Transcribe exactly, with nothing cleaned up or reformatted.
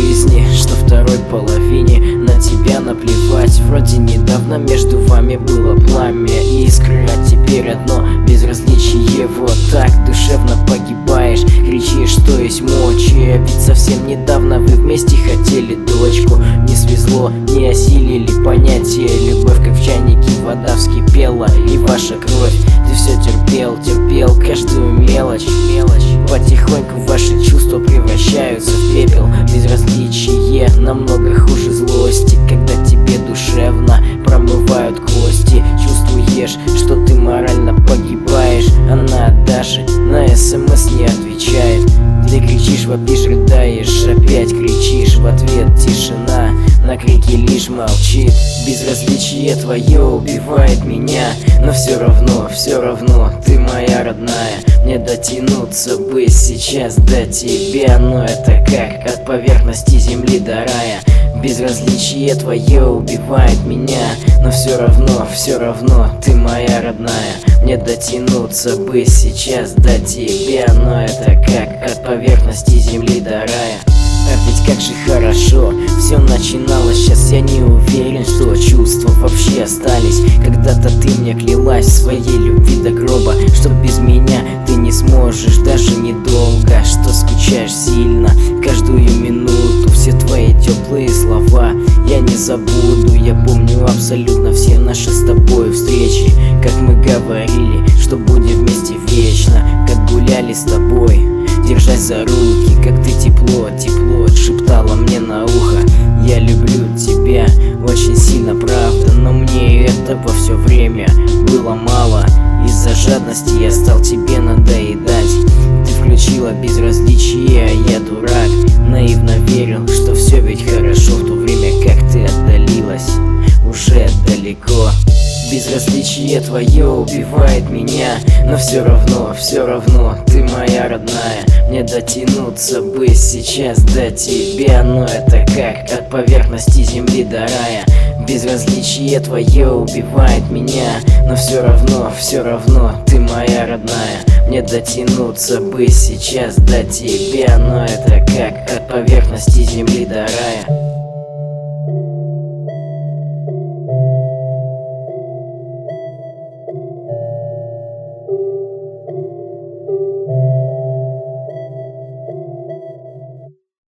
жизни, что второй половине на тебя наплевать. Вроде недавно между вами было пламя и искры, а теперь одно безразличие. Вот так душевно погибаешь, кричишь, что есть мочи. Ведь совсем недавно вы вместе хотели дочку. Не свезло, не осилили понятие любовь, как в чайнике вода вскипела, и ваша кровь. Ты все терпел, терпел каждую мелочь, мелочь. Потихоньку ваши чувства превращаются в пепел. Безразличие намного хуже злости, когда тебе душевно промывают кости. Чувствуешь, что ты морально погибаешь. Она даже на смс не отвечает. Ты кричишь, вопишь, рыдаешь, опять кричишь. В ответ тишина, на крики лишь молчит. Безразличие твое убивает меня, но все равно, все равно ты моя родная. Мне дотянуться бы сейчас до тебя, но это как от поверхности земли до рая. Безразличие твое убивает меня, но все равно, все равно ты моя родная. Мне дотянуться бы сейчас до тебя, но это как от поверхности земли до рая. А ведь как же хорошо все начиналось, сейчас я не уверен, что чувства вообще остались. Когда-то ты мне клялась в своей любви до гроба, что без меня ты не сможешь даже недолго, что скучаешь сильно каждую минуту. Все твои теплые слова я не забуду. Я помню абсолютно все наши с тобой встречи, как мы говорили, что будем вместе вечно, как гуляли с тобой, держась за руки, как ты тепло, тепло шептала мне на ухо. Я люблю тебя очень сильно, правда, но мне этого все время было мало. Из-за жадности я стал тебе надоедать. Ты включила безразличие, а я дурак, наивно верил, что все ведь хорошо, в то время как ты отдалилась уже далеко. Безразличие твое убивает меня, но все равно, все равно ты моя родная. Мне дотянуться бы сейчас до тебя, но это как от поверхности земли до рая. Безразличие твое убивает меня, но все равно, все равно ты моя родная. Мне дотянуться бы сейчас до тебя, но это как от поверхности земли до рая.